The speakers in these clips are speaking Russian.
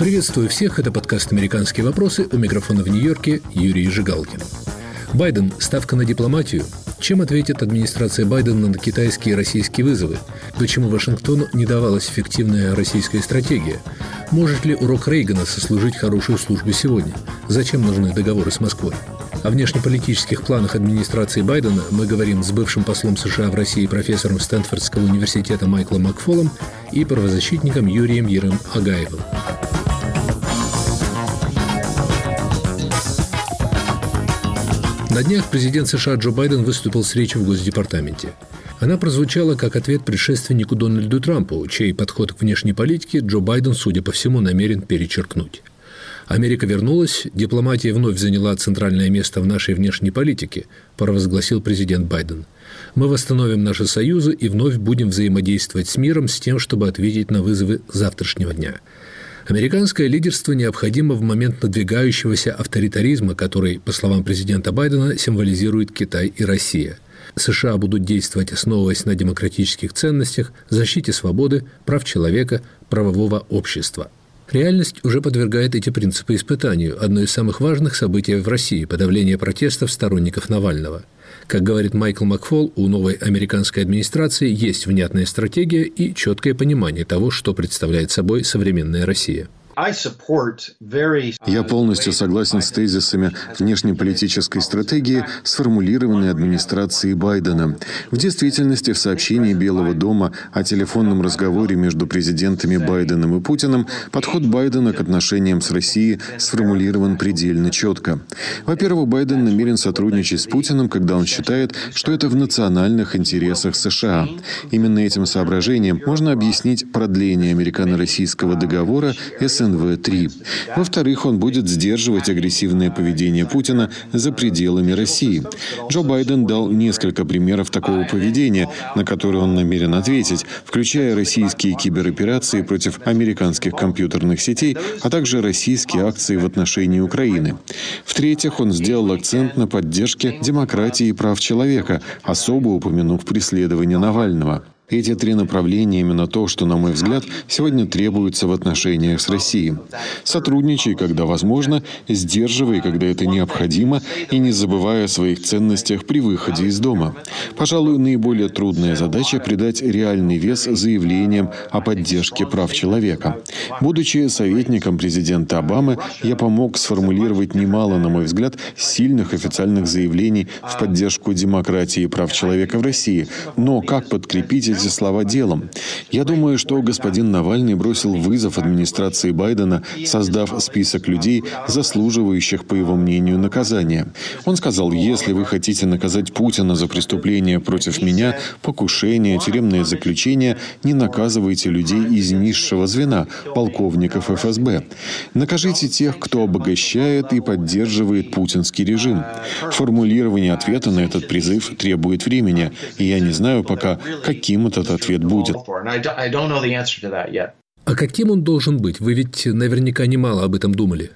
Приветствую всех, это подкаст «Американские вопросы», у микрофона в Нью-Йорке Юрий Жигалкин. Байден. Ставка на дипломатию. Чем ответит администрация Байдена на китайские и российские вызовы? Почему Вашингтону не давалась эффективная российская стратегия? Может ли урок Рейгана сослужить хорошую службу сегодня? Зачем нужны договоры с Москвой? О внешнеполитических планах администрации Байдена мы говорим с бывшим послом США в России, профессором Стэнфордского университета Майклом Макфолом и правозащитником Юрием Ерым Агаевым. На днях президент США Джо Байден выступил с речью в Госдепартаменте. Она прозвучала как ответ предшественнику Дональду Трампу, чей подход к внешней политике Джо Байден, судя по всему, намерен перечеркнуть. «Америка вернулась, дипломатия вновь заняла центральное место в нашей внешней политике», провозгласил президент Байден. «Мы восстановим наши союзы и вновь будем взаимодействовать с миром с тем, чтобы ответить на вызовы завтрашнего дня». Американское лидерство необходимо в момент надвигающегося авторитаризма, который, по словам президента Байдена, символизирует Китай и Россия. США будут действовать, основываясь на демократических ценностях, защите свободы, прав человека, правового общества. Реальность уже подвергает эти принципы испытанию. Одно из самых важных событий в России – подавление протестов сторонников Навального. Как говорит Майкл Макфол, у новой американской администрации есть внятная стратегия и четкое понимание того, что представляет собой современная Россия. Я полностью согласен с тезисами внешнеполитической стратегии, сформулированной администрацией Байдена. В действительности, в сообщении Белого дома о телефонном разговоре между президентами Байденом и Путиным подход Байдена к отношениям с Россией сформулирован предельно четко. Во-первых, Байден намерен сотрудничать с Путиным, когда он считает, что это в национальных интересах США. Именно этим соображением можно объяснить продление американо-российского договора СНВ-3. Во-вторых, он будет сдерживать агрессивное поведение Путина за пределами России. Джо Байден дал несколько примеров такого поведения, на которые он намерен ответить, включая российские кибероперации против американских компьютерных сетей, а также российские акции в отношении Украины. В-третьих, он сделал акцент на поддержке демократии и прав человека, особо упомянув преследование Навального. Эти три направления именно то, что, на мой взгляд, сегодня требуется в отношениях с Россией. Сотрудничай, когда возможно, сдерживай, когда это необходимо, и не забывай о своих ценностях при выходе из дома. Пожалуй, наиболее трудная задача – придать реальный вес заявлениям о поддержке прав человека. Будучи советником президента Обамы, я помог сформулировать немало, на мой взгляд, сильных официальных заявлений в поддержку демократии и прав человека в России. Но как подкрепить эти слова делом? Я думаю, что господин Навальный бросил вызов администрации Байдена, создав список людей, заслуживающих, по его мнению, наказания. Он сказал: если вы хотите наказать Путина за преступления против меня, покушение, тюремное заключение, не наказывайте людей из низшего звена, полковников ФСБ. Накажите тех, кто обогащает и поддерживает путинский режим. Формулирование ответа на этот призыв требует времени, и я не знаю пока, каким этот ответ будет. А каким он должен быть? Вы ведь наверняка немало об этом думали.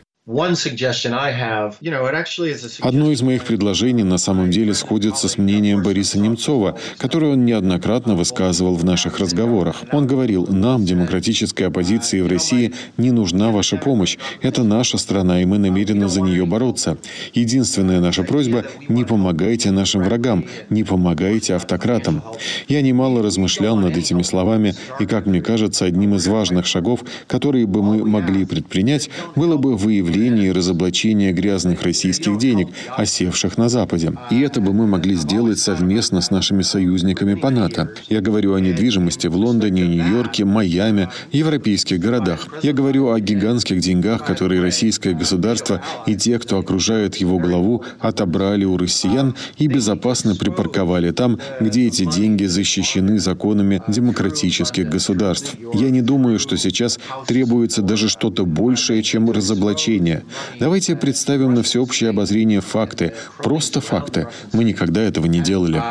Одно из моих предложений на самом деле сходится с мнением Бориса Немцова, которое он неоднократно высказывал в наших разговорах. Он говорил: нам, демократической оппозиции в России, не нужна ваша помощь. Это наша страна, и мы намерены за нее бороться. Единственная наша просьба – не помогайте нашим врагам, не помогайте автократам. Я немало размышлял над этими словами, и, как мне кажется, одним из важных шагов, которые бы мы могли предпринять, было бы выявление и разоблачение грязных российских денег, осевших на Западе. И это бы мы могли сделать совместно с нашими союзниками по НАТО. Я говорю о недвижимости в Лондоне, Нью-Йорке, Майами, европейских городах. Я говорю о гигантских деньгах, которые российское государство и те, кто окружает его главу, отобрали у россиян и безопасно припарковали там, где эти деньги защищены законами демократических государств. Я не думаю, что сейчас требуется даже что-то большее, чем разоблачение. Давайте представим на всеобщее обозрение факты. Просто факты. Мы никогда этого не делали.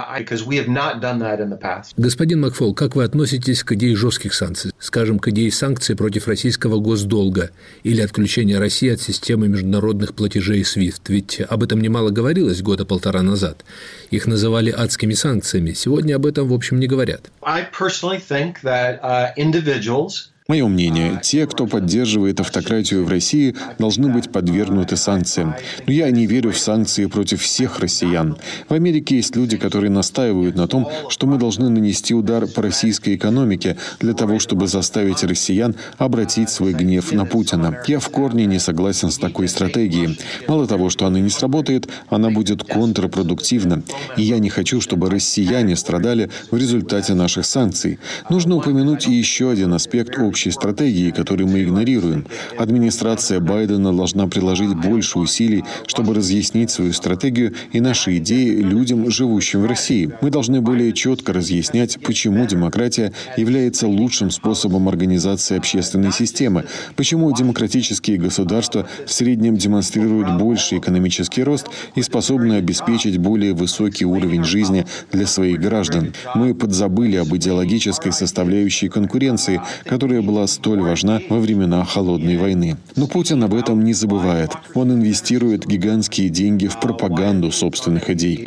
Господин Макфол, как вы относитесь к идее жестких санкций? Скажем, к идее санкций против российского госдолга или отключения России от системы международных платежей SWIFT? Ведь об этом немало говорилось года полтора назад. Их называли адскими санкциями. Сегодня об этом, в общем, не говорят. Мое мнение, те, кто поддерживает автократию в России, должны быть подвергнуты санкциям. Но я не верю в санкции против всех россиян. В Америке есть люди, которые настаивают на том, что мы должны нанести удар по российской экономике для того, чтобы заставить россиян обратить свой гнев на Путина. Я в корне не согласен с такой стратегией. Мало того, что она не сработает, она будет контрпродуктивна. И я не хочу, чтобы россияне страдали в результате наших санкций. Нужно упомянуть и еще один аспект общей стратегии, который мы игнорируем. Администрация Байдена должна приложить больше усилий, чтобы разъяснить свою стратегию и наши идеи людям, живущим в России. Мы должны более четко разъяснять, почему демократия является лучшим способом организации общественной системы, почему демократические государства в среднем демонстрируют больший экономический рост и способны обеспечить более высокий уровень жизни для своих граждан. Мы подзабыли об идеологической составляющей конкуренции, которая была столь важна во времена Холодной войны. Но Путин об этом не забывает. Он инвестирует гигантские деньги в пропаганду собственных идей.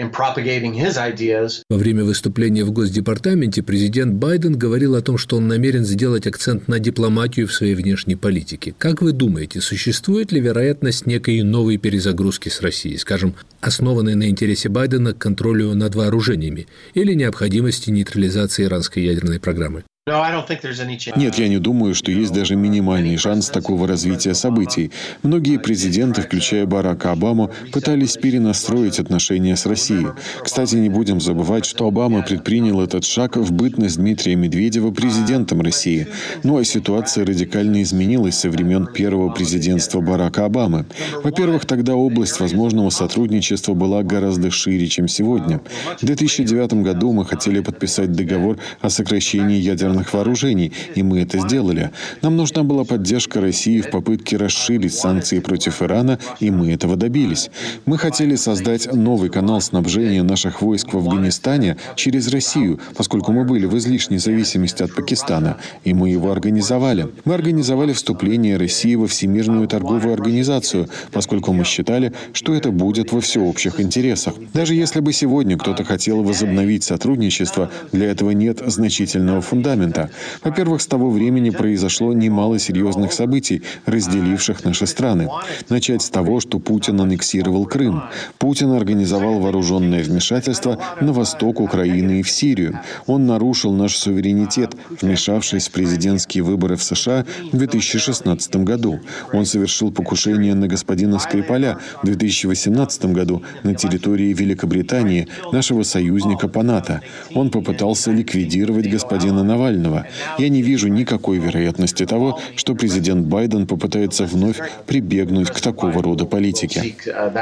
Во время выступления в Госдепартаменте президент Байден говорил о том, что он намерен сделать акцент на дипломатию в своей внешней политике. Как вы думаете, существует ли вероятность некой новой перезагрузки с Россией, скажем, основанной на интересе Байдена к контролю над вооружениями или необходимости нейтрализации иранской ядерной программы? Нет, я не думаю, что есть даже минимальный шанс такого развития событий. Многие президенты, включая Барака Обаму, пытались перенастроить отношения с Россией. Кстати, не будем забывать, что Обама предпринял этот шаг в бытность Дмитрия Медведева президентом России. Ну а ситуация радикально изменилась со времен первого президентства Барака Обамы. Во-первых, тогда область возможного сотрудничества была гораздо шире, чем сегодня. В 2009 году мы хотели подписать договор о сокращении ядерных вооружений, и мы это сделали. Нам нужна была поддержка России в попытке расширить санкции против Ирана, и мы этого добились. Мы хотели создать новый канал снабжения наших войск в Афганистане через Россию, поскольку мы были в излишней зависимости от Пакистана, и мы его организовали. Мы организовали вступление России во Всемирную торговую организацию, поскольку мы считали, что это будет во всеобщих интересах. Даже если бы сегодня кто-то хотел возобновить сотрудничество, для этого нет значительного фундамента. Во-первых, с того времени произошло немало серьезных событий, разделивших наши страны. Начать с того, что Путин аннексировал Крым. Путин организовал вооруженное вмешательство на восток Украины и в Сирию. Он нарушил наш суверенитет, вмешавшись в президентские выборы в США в 2016 году. Он совершил покушение на господина Скрипаля в 2018 году на территории Великобритании, нашего союзника по НАТО. Он попытался ликвидировать господина Навального. Я не вижу никакой вероятности того, что президент Байден попытается вновь прибегнуть к такого рода политике.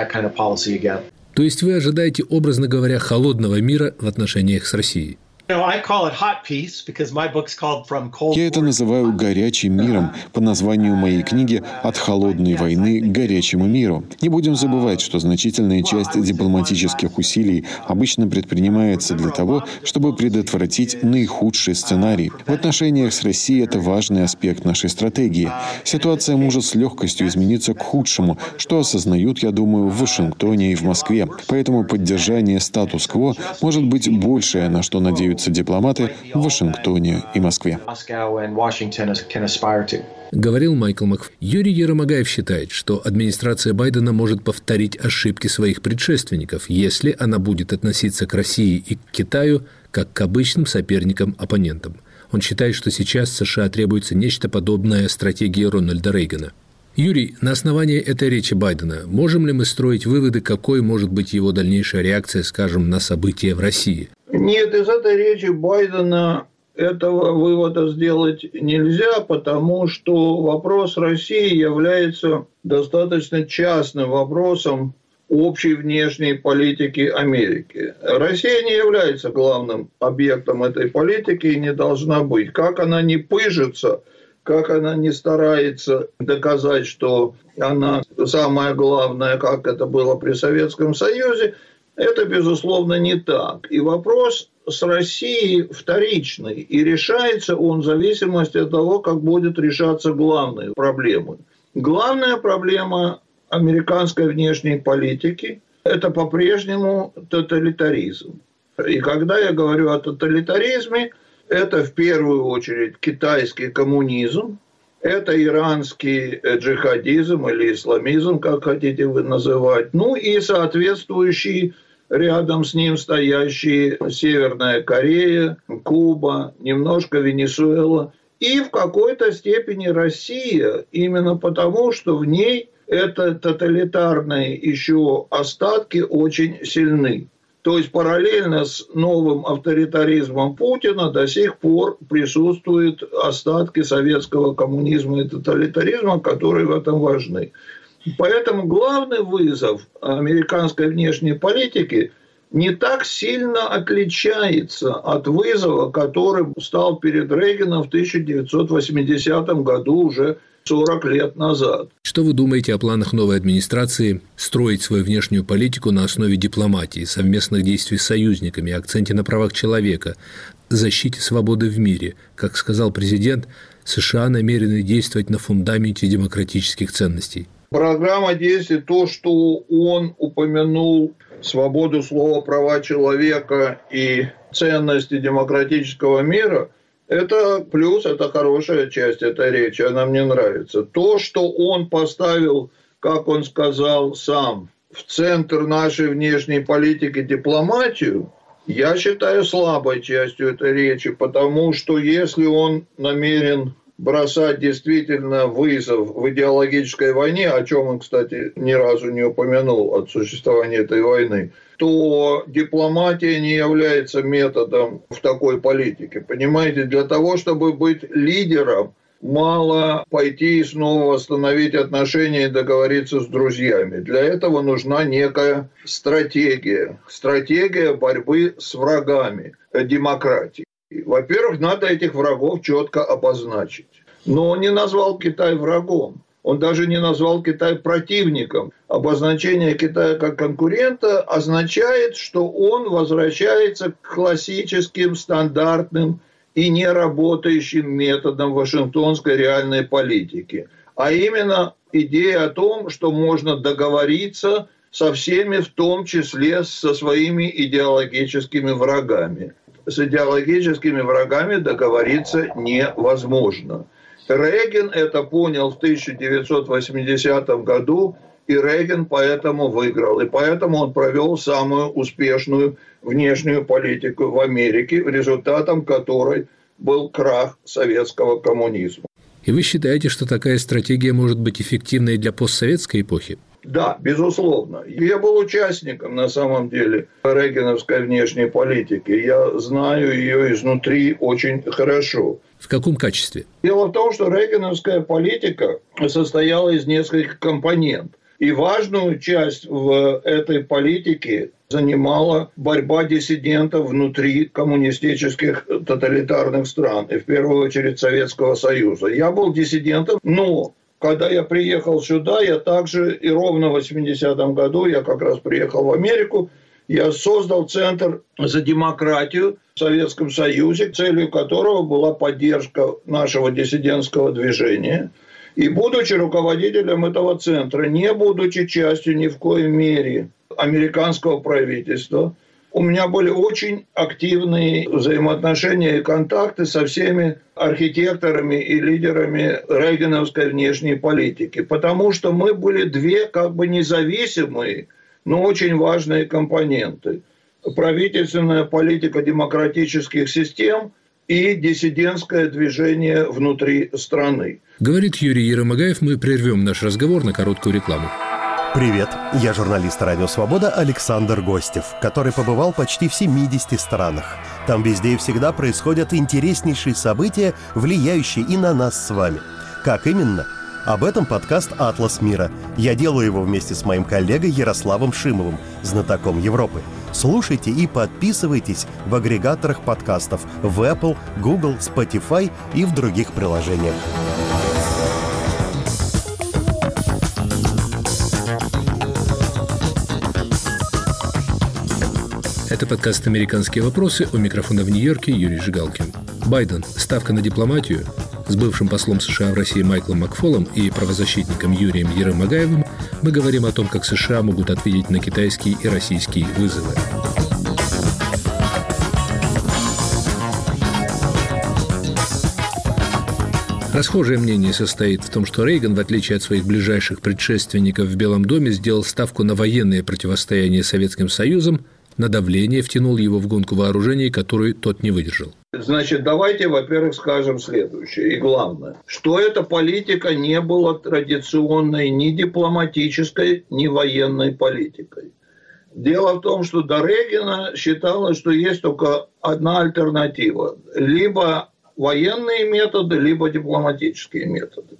То есть вы ожидаете, образно говоря, холодного мира в отношениях с Россией? Я это называю горячим миром по названию моей книги «От холодной войны к горячему миру». Не будем забывать, что значительная часть дипломатических усилий обычно предпринимается для того, чтобы предотвратить наихудший сценарий. В отношениях с Россией это важный аспект нашей стратегии. Ситуация может с легкостью измениться к худшему, что осознают, я думаю, в Вашингтоне и в Москве. Поэтому поддержание статус-кво может быть большее, на что надеются дипломаты в Вашингтоне и Москве. Говорил Майкл Макфей. Юрий Еромагаев считает, что администрация Байдена может повторить ошибки своих предшественников, если она будет относиться к России и к Китаю как к обычным соперникам-оппонентам. Он считает, что сейчас США требуется нечто подобное стратегии Рональда Рейгана. Юрий, на основании этой речи Байдена можем ли мы строить выводы, какой может быть его дальнейшая реакция, скажем, на события в России? Нет, из этой речи Байдена этого вывода сделать нельзя, потому что вопрос России является достаточно частным вопросом общей внешней политики Америки. Россия не является главным объектом этой политики и не должна быть. Как она не пыжится, как она не старается доказать, что она самое главное, как это было при Советском Союзе, это, безусловно, не так. И вопрос с Россией вторичный. И решается он в зависимости от того, как будет решаться главные проблемы. Главная проблема американской внешней политики – это по-прежнему тоталитаризм. И когда я говорю о тоталитаризме, Это в первую очередь китайский коммунизм, это иранский джихадизм или исламизм, как хотите вы называть, ну и соответствующий рядом с ним стоящие Северная Корея, Куба, немножко Венесуэла и в какой-то степени Россия, именно потому, что в ней это тоталитарные еще остатки очень сильны. То есть параллельно с новым авторитаризмом Путина до сих пор присутствуют остатки советского коммунизма и тоталитаризма, которые в этом важны. Поэтому главный вызов американской внешней политики не так сильно отличается от вызова, который стал перед Рейганом в 1980 году, уже 40 лет назад. Что вы думаете о планах новой администрации строить свою внешнюю политику на основе дипломатии, совместных действий с союзниками, акценте на правах человека, защите свободы в мире? Как сказал президент, США намерены действовать на фундаменте демократических ценностей. Программа действий, то, что он упомянул свободу слова, права человека и ценности демократического мира, это плюс, это хорошая часть этой речи, она мне нравится. То, что он поставил, как он сказал сам, в центр нашей внешней политики дипломатию, я считаю слабой частью этой речи, потому что если он намерен бросать действительно вызов в идеологической войне, о чем он, кстати, ни разу не упомянул от существования этой войны, то дипломатия не является методом в такой политике. Понимаете, для того, чтобы быть лидером, мало пойти и снова восстановить отношения и договориться с друзьями. Для этого нужна некая стратегия. Стратегия борьбы с врагами демократии. Во-первых, надо этих врагов четко обозначить. Но он не назвал Китай врагом. Он даже не назвал Китай противником. Обозначение Китая как конкурента означает, что он возвращается к классическим, стандартным и неработающим методам вашингтонской реальной политики. А именно идея о том, что можно договориться со всеми, в том числе со своими идеологическими врагами. С идеологическими врагами договориться невозможно. Рейган это понял в 1980 году, и Рейган поэтому выиграл. И поэтому он провел самую успешную внешнюю политику в Америке, результатом которой был крах советского коммунизма. И вы считаете, что такая стратегия может быть эффективной для постсоветской эпохи? Да, безусловно. Я был участником, на самом деле, рейгановской внешней политики. Я знаю ее изнутри очень хорошо. В каком качестве? Дело в том, что рейгановская политика состояла из нескольких компонентов. И важную часть в этой политике занимала борьба диссидентов внутри коммунистических тоталитарных стран, и в первую очередь Советского Союза. Я был диссидентом, но когда я приехал сюда, я также и ровно в 80-м году, я как раз приехал в Америку, я создал Центр за демократию в Советском Союзе, целью которого была поддержка нашего диссидентского движения. И будучи руководителем этого центра, не будучи частью ни в коей мере американского правительства, у меня были очень активные взаимоотношения и контакты со всеми архитекторами и лидерами рейгановской внешней политики, потому что мы были две как бы независимые, но очень важные компоненты. Правительственная политика демократических систем и диссидентское движение внутри страны. Говорит Юрий Еромагаев, мы прервем наш разговор на короткую рекламу. Привет, я журналист «Радио Свобода» Александр Гостев, который побывал почти в 70 странах. Там везде и всегда происходят интереснейшие события, влияющие и на нас с вами. Как именно? Об этом подкаст «Атлас мира». Я делаю его вместе с моим коллегой Ярославом Шимовым, знатоком Европы. Слушайте и подписывайтесь в агрегаторах подкастов в Apple, Google, Spotify и в других приложениях. Это подкаст «Американские вопросы», у микрофона в Нью-Йорке Юрий Жигалкин. Байден. Ставка на дипломатию. С бывшим послом США в России Майклом Макфолом и правозащитником Юрием Еромагаевым мы говорим о том, как США могут ответить на китайские и российские вызовы. Расхожее мнение состоит в том, что Рейган, в отличие от своих ближайших предшественников в Белом доме, сделал ставку на военное противостояние с Советским Союзом, на давление втянул его в гонку вооружений, которую тот не выдержал. Значит, давайте, во-первых, скажем следующее, и главное, что эта политика не была традиционной ни дипломатической, ни военной политикой. Дело в том, что до Рейгана считалось, что есть только одна альтернатива. Либо военные методы, либо дипломатические методы.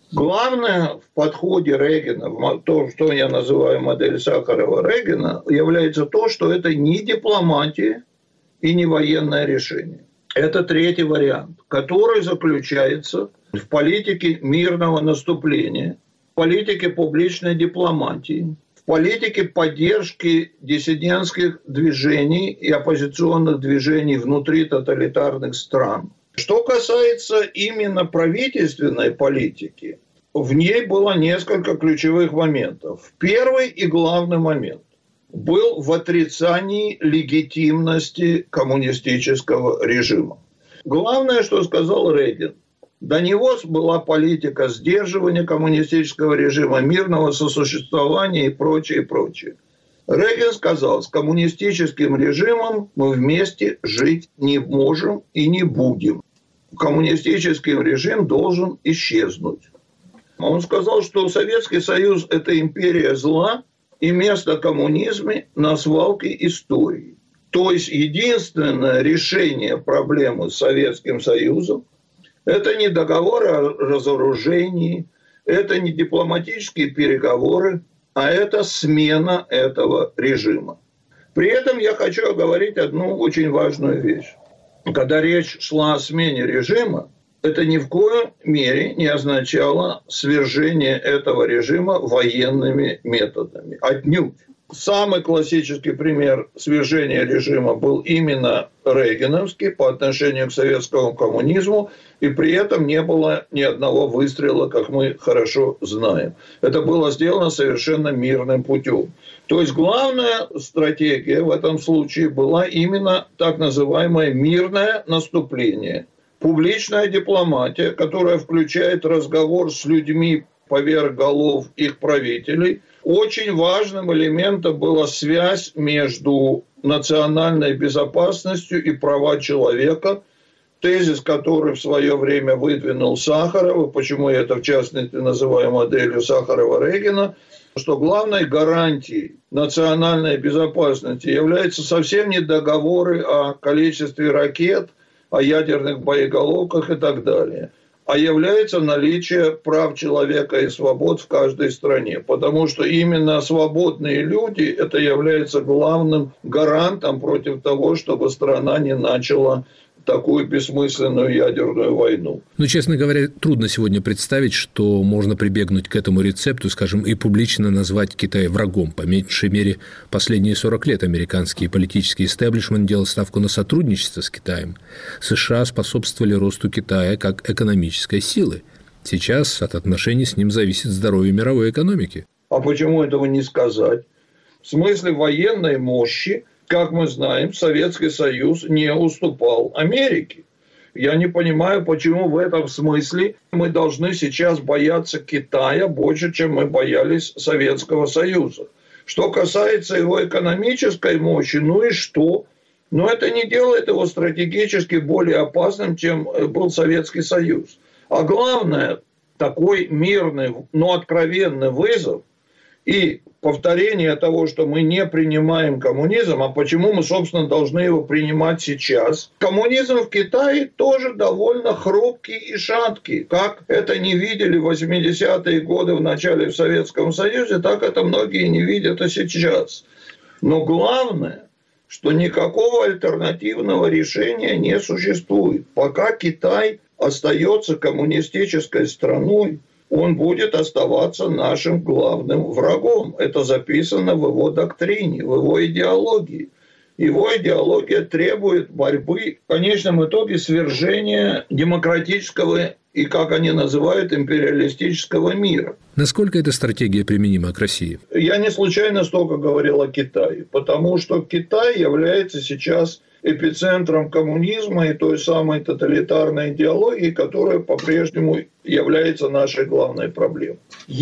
Главное в подходе Рейгана, то, что я называю модель Сахарова-Рейгана, является то, что это не дипломатия и не военное решение. Это третий вариант, который заключается в политике мирного наступления, в политике публичной дипломатии, в политике поддержки диссидентских движений и оппозиционных движений внутри тоталитарных стран. Что касается именно правительственной политики, в ней было несколько ключевых моментов. Первый и главный момент был в отрицании легитимности коммунистического режима. Главное, что сказал Рейган, до него была политика сдерживания коммунистического режима, мирного сосуществования и прочее, прочее. Рейган сказал, с коммунистическим режимом мы вместе жить не можем и не будем. Коммунистический режим должен исчезнуть. Он сказал, что Советский Союз – это империя зла и место коммунизма на свалке истории. То есть единственное решение проблемы с Советским Союзом – это не договор о разоружении, это не дипломатические переговоры, а это смена этого режима. При этом я хочу оговорить одну очень важную вещь. Когда речь шла о смене режима, это ни в коей мере не означало свержение этого режима военными методами. Отнюдь. Самый классический пример свержения режима был именно рейгановский по отношению к советскому коммунизму, и при этом не было ни одного выстрела, как мы хорошо знаем. Это было сделано совершенно мирным путем. То есть главная стратегия в этом случае была именно так называемое мирное наступление. Публичная дипломатия, которая включает разговор с людьми поверх голов их правителей. Очень важным элементом была связь между национальной безопасностью и права человека, тезис, который в свое время выдвинул Сахаров, и почему я это в частности называю моделью Сахарова-Рейгана, что главной гарантией национальной безопасности являются совсем не договоры о количестве ракет, о ядерных боеголовках и так далее, а является наличие прав человека и свобод в каждой стране. Потому что именно свободные люди – это является главным гарантом против того, чтобы страна не начала такую бессмысленную ядерную войну. Ну, честно говоря, трудно сегодня представить, что можно прибегнуть к этому рецепту, скажем, и публично назвать Китай врагом. По меньшей мере, последние 40 лет американский политический истеблишмент делал ставку на сотрудничество с Китаем. США способствовали росту Китая как экономической силы. Сейчас от отношений с ним зависит здоровье мировой экономики. А почему этого не сказать? В смысле военной мощи, как мы знаем, Советский Союз не уступал Америке. Я не понимаю, почему в этом смысле мы должны сейчас бояться Китая больше, чем мы боялись Советского Союза. Что касается его экономической мощи, ну и что? Но это не делает его стратегически более опасным, чем был Советский Союз. А главное, такой мирный, но откровенный вызов и повторение того, что мы не принимаем коммунизм, а почему мы, собственно, должны его принимать сейчас. Коммунизм в Китае тоже довольно хрупкий и шаткий. Как это не видели в 80-е годы в начале в Советском Союзе, так это многие не видят и сейчас. Но главное, что никакого альтернативного решения не существует. Пока Китай остается коммунистической страной, он будет оставаться нашим главным врагом. Это записано в его доктрине, в его идеологии. Его идеология требует борьбы, в конечном итоге, свержения демократического и, как они называют, империалистического мира. Насколько эта стратегия применима к России? Я не случайно столько говорил о Китае, потому что Китай является сейчас эпицентром коммунизма и той самой тоталитарной идеологии, которая по-прежнему является нашей главной проблемой.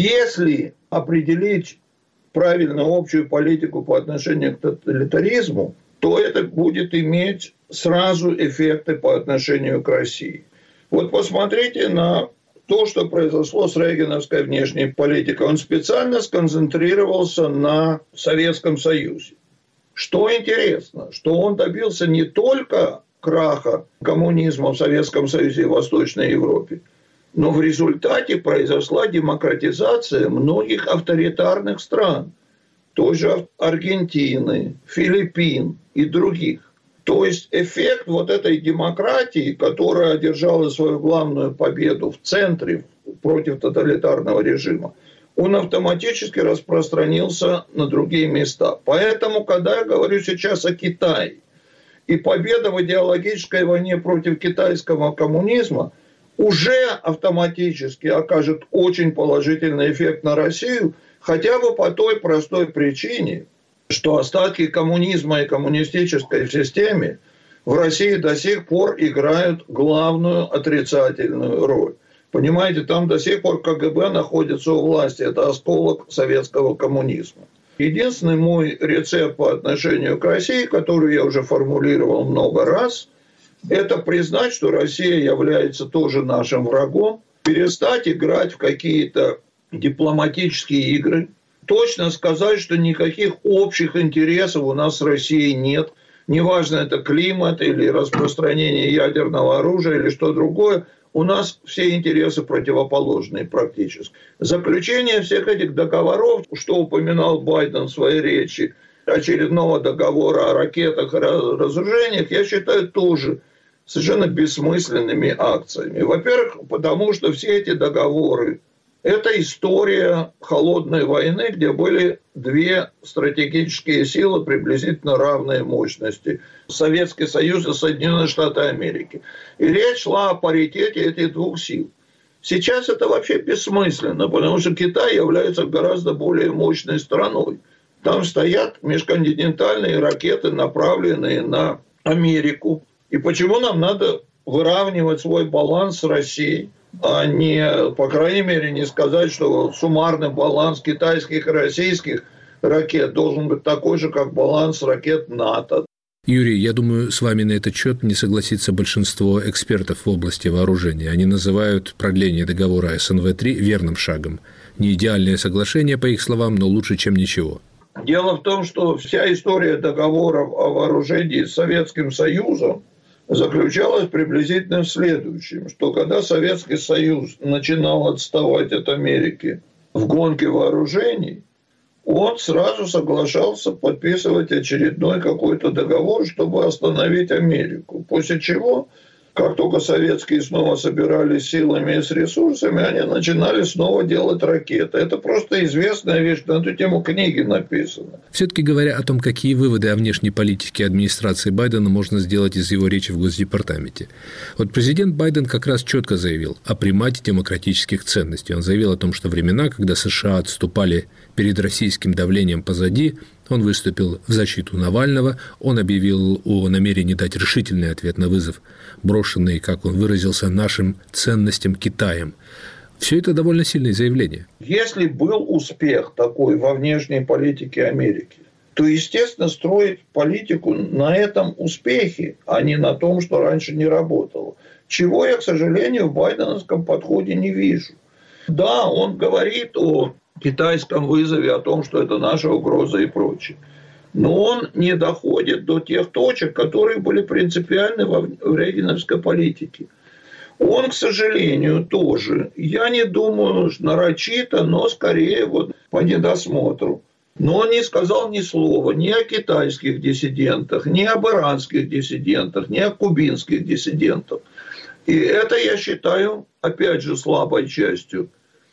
Если определить правильную общую политику по отношению к тоталитаризму, то это будет иметь сразу эффекты по отношению к России. Вот посмотрите на то, что произошло с рейгановской внешней политикой. Он специально сконцентрировался на Советском Союзе. Что интересно, что он добился не только краха коммунизма в Советском Союзе и Восточной Европе, но в результате произошла демократизация многих авторитарных стран, той же Аргентины, Филиппин и других. То есть эффект вот этой демократии, которая одержала свою главную победу в центре против тоталитарного режима, он автоматически распространился на другие места. Поэтому, когда я говорю сейчас о Китае, и победа в идеологической войне против китайского коммунизма уже автоматически окажет очень положительный эффект на Россию, хотя бы по той простой причине, что остатки коммунизма и коммунистической системы в России до сих пор играют главную отрицательную роль. Понимаете, там до сих пор КГБ находится у власти. Это осколок советского коммунизма. Единственный мой рецепт по отношению к России, который я уже формулировал много раз, это признать, что Россия является тоже нашим врагом, перестать играть в какие-то дипломатические игры, точно сказать, что никаких общих интересов у нас с Россией нет. Неважно, это климат или распространение ядерного оружия или что другое, у нас все интересы противоположные практически. Заключение всех этих договоров, что упоминал Байден в своей речи, очередного договора о ракетах и разоружениях, я считаю тоже совершенно бессмысленными акциями. Во-первых, потому что все эти договоры – это история холодной войны, где были две стратегические силы приблизительно равной мощности – Советский Союз и Соединенные Штаты Америки. И речь шла о паритете этих двух сил. Сейчас это вообще бессмысленно, потому что Китай является гораздо более мощной страной. Там стоят межконтинентальные ракеты, направленные на Америку. И почему нам надо выравнивать свой баланс с Россией, а не, по крайней мере, не сказать, что суммарный баланс китайских и российских ракет должен быть такой же, как баланс ракет НАТО. Юрий, я думаю, с вами на этот счет не согласится большинство экспертов в области вооружения. Они называют продление договора СНВ-3 верным шагом. Не идеальное соглашение, по их словам, но лучше, чем ничего. Дело в том, что вся история договоров о вооружении с Советским Союзом заключалась приблизительно в следующем, что когда Советский Союз начинал отставать от Америки в гонке вооружений, он сразу соглашался подписывать очередной какой-то договор, чтобы остановить Америку. После чего, как только советские снова собирались силами и с ресурсами, они начинали снова делать ракеты. Это просто известная вещь, на эту тему книги написаны. Все-таки говоря о том, какие выводы о внешней политике администрации Байдена можно сделать из его речи в Госдепартаменте. Вот президент Байден как раз четко заявил о примате демократических ценностей. Он заявил о том, что времена, когда США отступали перед российским давлением позади, он выступил в защиту Навального, он объявил о намерении дать решительный ответ на вызов, брошенный, как он выразился, нашим ценностям Китаем. Все это довольно сильные заявления. Если был успех такой во внешней политике Америки, то, естественно, строить политику на этом успехе, а не на том, что раньше не работало. Чего я, к сожалению, в байденовском подходе не вижу. Да, он говорит о китайском вызове, о том, что это наша угроза и прочее. Но он не доходит до тех точек, которые были принципиальны в рейгановской политике. Он, к сожалению, тоже, я не думаю, нарочито, но скорее вот по недосмотру. Но он не сказал ни слова ни о китайских диссидентах, ни об иранских диссидентах, ни о кубинских диссидентах. И это, я считаю, опять же, слабой частью.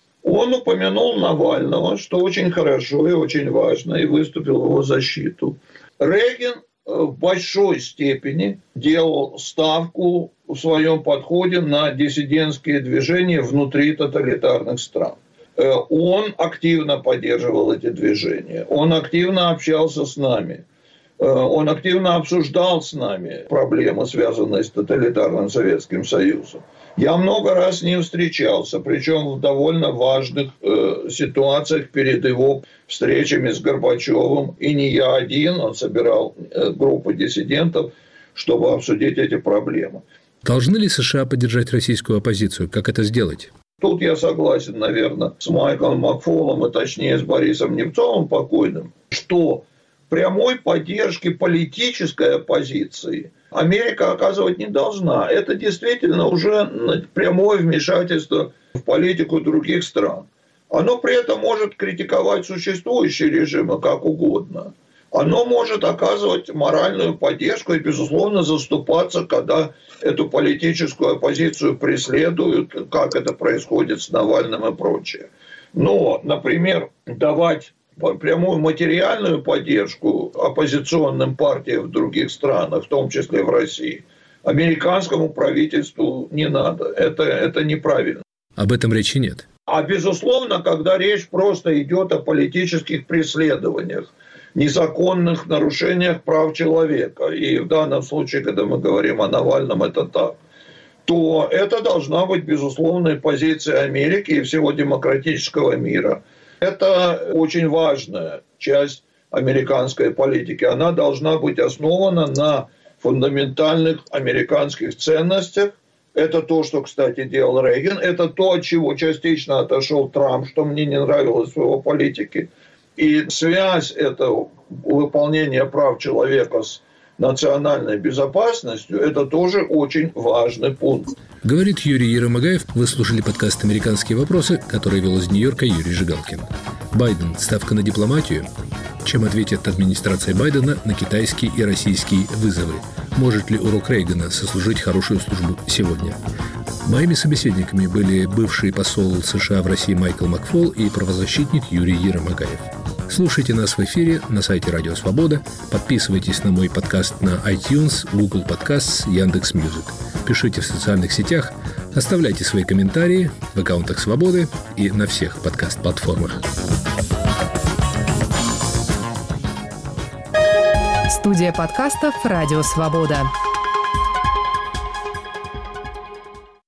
Он упомянул Навального, что очень хорошо и очень важно, и выступил в его защиту. Рейган в большой степени делал ставку в своем подходе на диссидентские движения внутри тоталитарных стран. Он активно поддерживал эти движения, он активно общался с нами. Он активно обсуждал с нами проблемы, связанные с тоталитарным Советским Союзом. Я много раз с ним встречался, причем в довольно важных ситуациях перед его встречами с Горбачевым. И не я один, он собирал группу диссидентов, чтобы обсудить эти проблемы. Должны ли США поддержать российскую оппозицию? Как это сделать? Тут я согласен, наверное, с Майклом Макфолом, и точнее с Борисом Немцовым покойным, что прямой поддержки политической оппозиции Америка оказывать не должна. Это действительно уже прямое вмешательство в политику других стран. Оно при этом может критиковать существующие режимы как угодно. Оно может оказывать моральную поддержку и, безусловно, заступаться, когда эту политическую оппозицию преследуют, как это происходит с Навальным и прочее. Но, например, давать прямую материальную поддержку оппозиционным партиям в других странах, в том числе в России, американскому правительству не надо. Это неправильно. Об этом речи нет. А безусловно, когда речь просто идет о политических преследованиях, незаконных нарушениях прав человека, и в данном случае, когда мы говорим о Навальном, это так, то это должна быть безусловная позиция Америки и всего демократического мира. Это очень важная часть американской политики. Она должна быть основана на фундаментальных американских ценностях. Это то, что, кстати, делал Рейган. Это то, от чего частично отошел Трамп, что мне не нравилось в его политике. И связь этого выполнения прав человека с национальной безопасностью – это тоже очень важный пункт. Говорит Юрий Ермагаев. Вы слушали подкаст «Американские вопросы», который вел из Нью-Йорка Юрий Жигалкин. Байден – ставка на дипломатию? Чем ответит администрация Байдена на китайские и российские вызовы? Может ли урок Рейгана сослужить хорошую службу сегодня? Моими собеседниками были бывший посол США в России Майкл Макфол и правозащитник Юрий Ермагаев. Слушайте нас в эфире на сайте Радио Свобода. Подписывайтесь на мой подкаст на iTunes, Google Podcasts, Яндекс.Мьюзик. Пишите в социальных сетях, оставляйте свои комментарии в аккаунтах Свободы и на всех подкаст-платформах. Студия подкастов «Радио Свобода».